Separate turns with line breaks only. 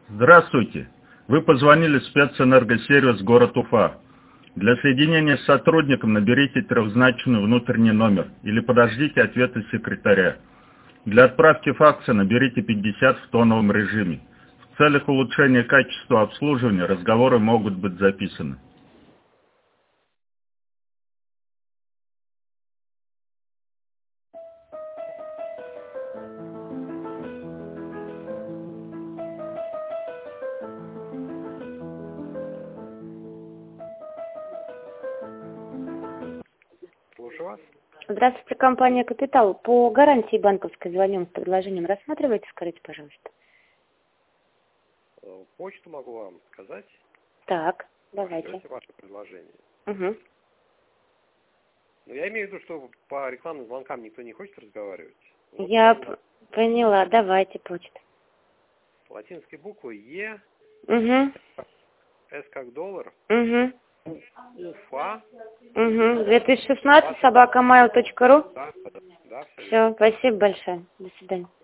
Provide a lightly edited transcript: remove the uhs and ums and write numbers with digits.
Здравствуйте. Вы позвонили в спецэнергосервис город Уфа. Для соединения с сотрудником наберите трехзначный внутренний номер или подождите ответа секретаря. Для отправки факса наберите 50 в тоновом режиме. В целях улучшения качества обслуживания разговоры могут быть записаны.
Слушаю вас.
Здравствуйте, компания «Капитал». По гарантии банковской звоним с предложением. Рассматривайте, скажите, пожалуйста.
Почту могу вам сказать.
Так, давайте.
Ждете ваше предложение.
Угу.
Но я имею в виду, что по рекламным звонкам никто не хочет разговаривать. Вот
Я поняла, давайте почту.
латинской буквы Е,
Угу.
С как доллар,
Угу.
Уфа.
Угу. 2016 @mail.ru.
Да, все.
Все, спасибо большое. До свидания.